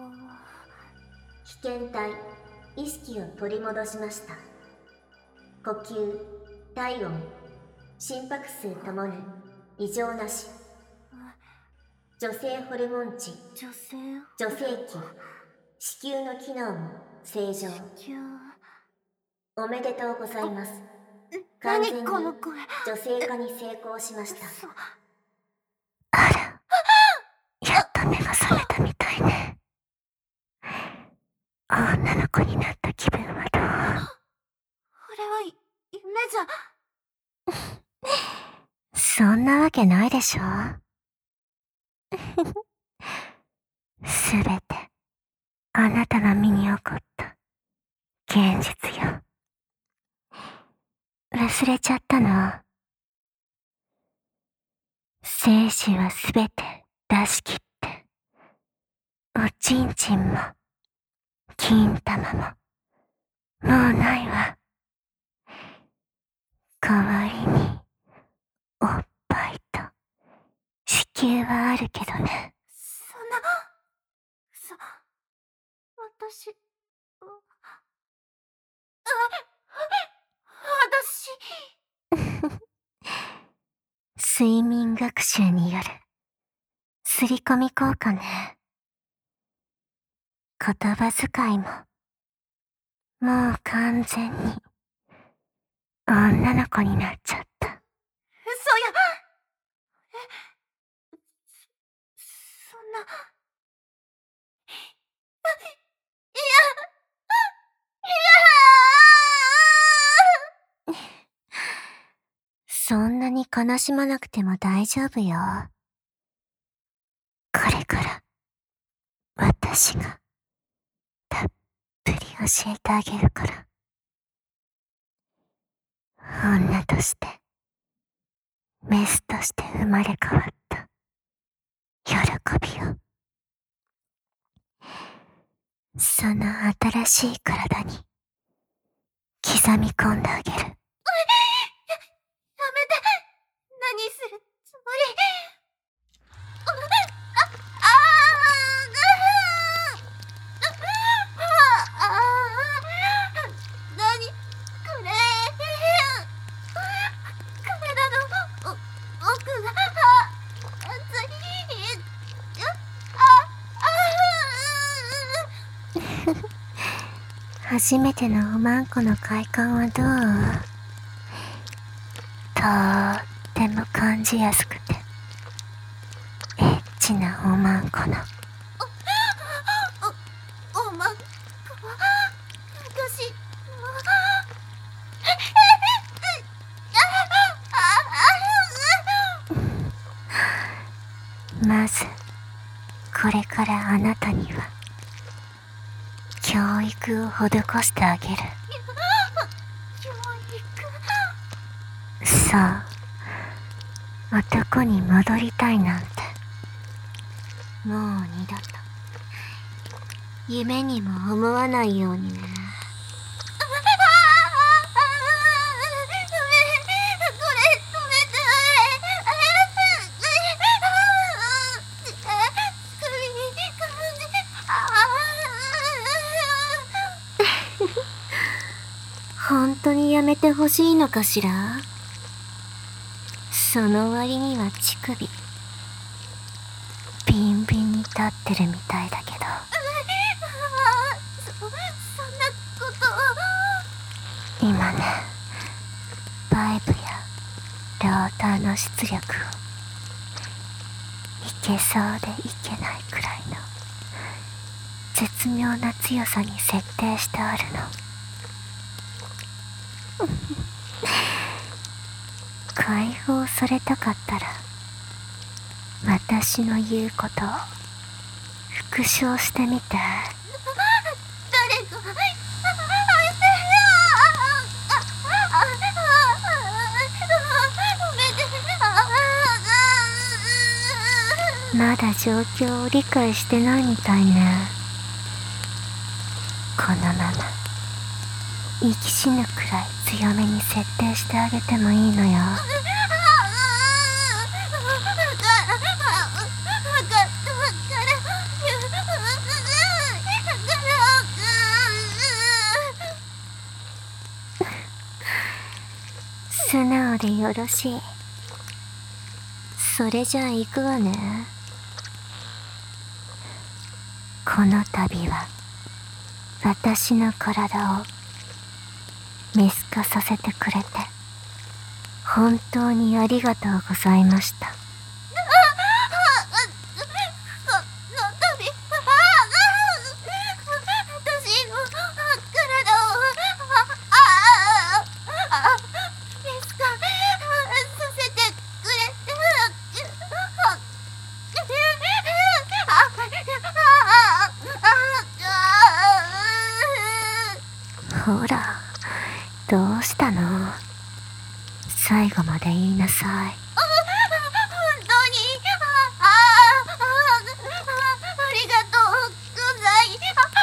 被験体、意識を取り戻しました。呼吸、体温、心拍数ともに異常なし。女性ホルモン値、女性器、子宮の機能も正常。おめでとうございます。完全に女性化に成功しました。 あら、やっと目が覚めたみたいね。女の子になった気分はどう？ あれは夢じゃ。 そんなわけないでしょ。すべてあなたの身に起こった現実よ。忘れちゃったの？精子はすべて出し切って、おちんちんも金玉ももうないわ。代わりにおっぱいと子宮はあるけどね。 そんな、私、 睡眠学習による刷り込み効果ね。言葉遣いももう完全に女の子になっちゃった。 嘘や。そんな。 そんなに悲しまなくても大丈夫よ。これから私がたっぷり教えてあげるから。女としてメスとして生まれ変わった喜びを、その新しい体に刻み込んであげる。 やめて。何するつもり？何これ？体の奥が熱い。 初めてのおまんこの快感はどう？とーっても感じやすくてエッチなおまんこの。 おまんこは私のまずこれからあなたには教育を施してあげる。 教育？ そう、男に戻りたいなんてもう二度と夢にも思わないようにね。本当にやめてほしいのかしら？その割には乳首ビンビンに立ってるみたいだけど。 そんなことを。 今ね、パイプや両端の出力をいけそうでいけないくらいの絶妙な強さに設定してあるの。解放されたかったら私の言うことを復唱してみて。 誰が？ まだ状況を理解してないみたいね。このまま息死ぬくらい強めに設定してあげてもいいのよ。 素直でよろしい。それじゃあ行くわね。この度は私の体をメス化させてくれて本当にありがとうございました。ほら、どうしたの？最後まで言いなさい。 本当にありがとうござい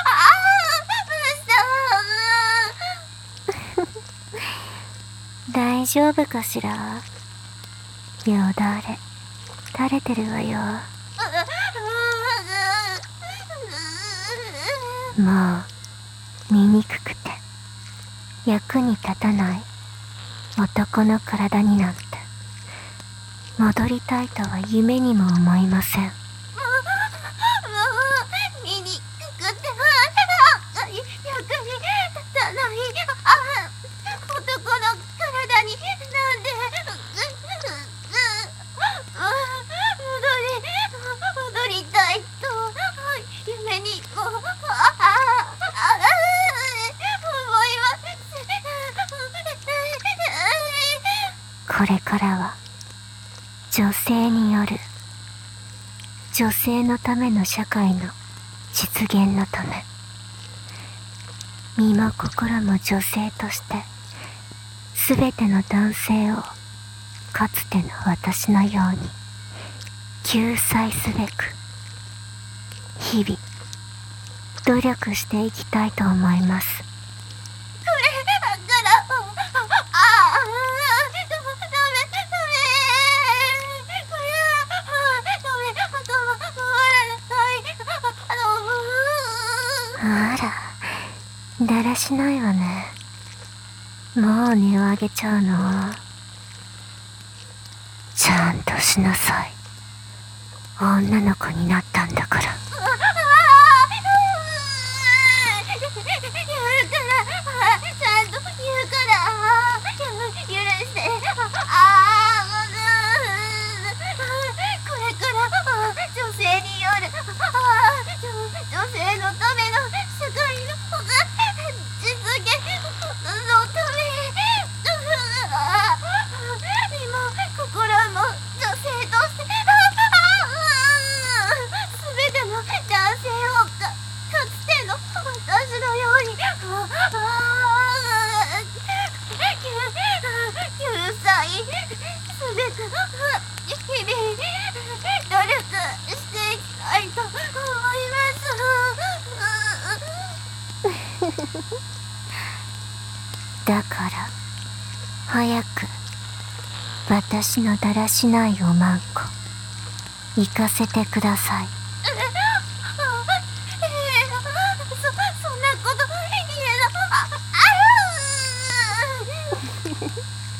ました。 大丈夫かしら？よだれ垂れてるわよ。もう醜くて役に立たない男の体になんて戻りたいとは夢にも思いません。 醜くて役に立たない男の体になんで戻りたいと夢に思います。 これからは女性による女性のための社会の実現のため、身も心も女性としてすべての男性をかつての私のように救済すべく日々努力していきたいと思います。あら、だらしないわね。もう音を上げちゃうの？ちゃんとしなさい。女の子になったんだから。 言うからちゃんと言うから許して。これから女性による女性のための社会の実現のため身も心も女性として全ての男性をかつての私のように救済すべく日々努力していきたいと思います。 だから早く私のだらしないおまんこ行かせてください。 そんなこと言えな。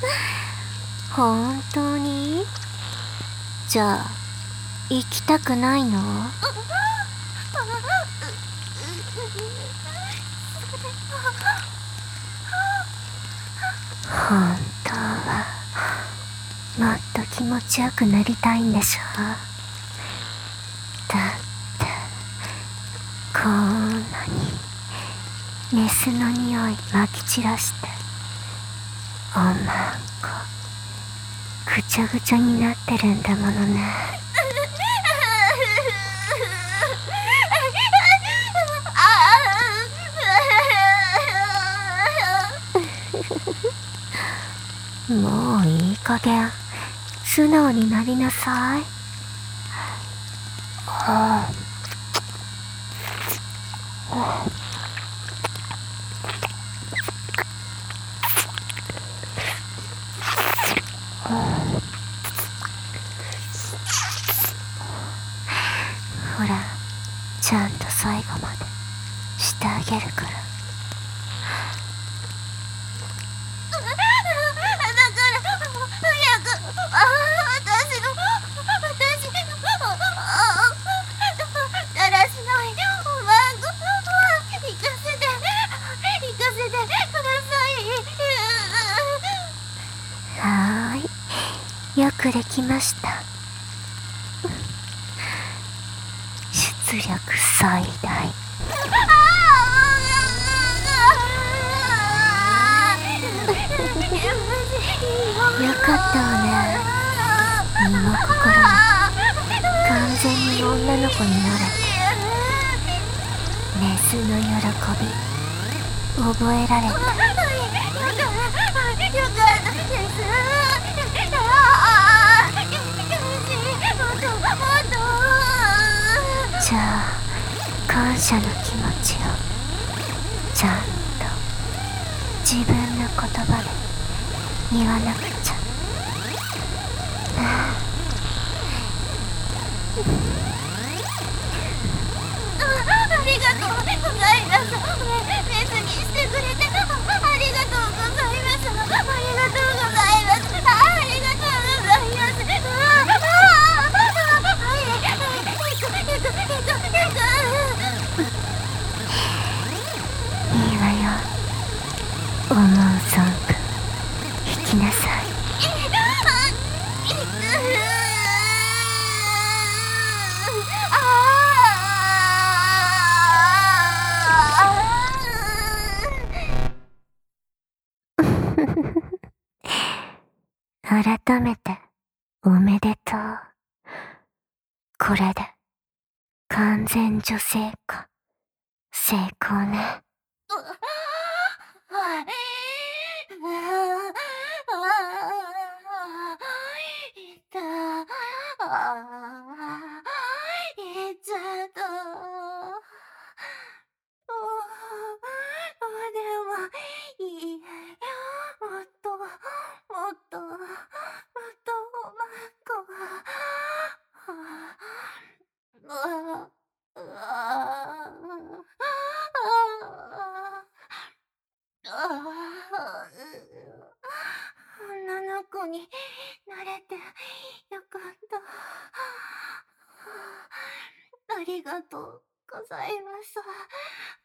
本当に？じゃあ行きたくないの？本当はもっと気持ちよくなりたいんでしょ？だってこんなにメスの匂いまき散らしておまんこぐちゃぐちゃになってるんだものね。もういい加減素直になりなさい。ほら、ちゃんと最後までしてあげるから。 だからよくできました。出力最大。よかったわね。身も心も完全に女の子になれて、メスの喜び覚えられた。 よかったです。 じゃあ感謝の気持ちをちゃんと自分の言葉で言わなくちゃ。 ありがとうございます。メスにしてくれてありがとうございます。ありがとうございます。ありがとうございます。 いいわよ。思う存分引きなさい。改めておめでとう。これで完全女性化成功ね。 いっちゃった。でもいいよ。もっともっともっとおまんこ女の子になれてよかった。ありがとうございます。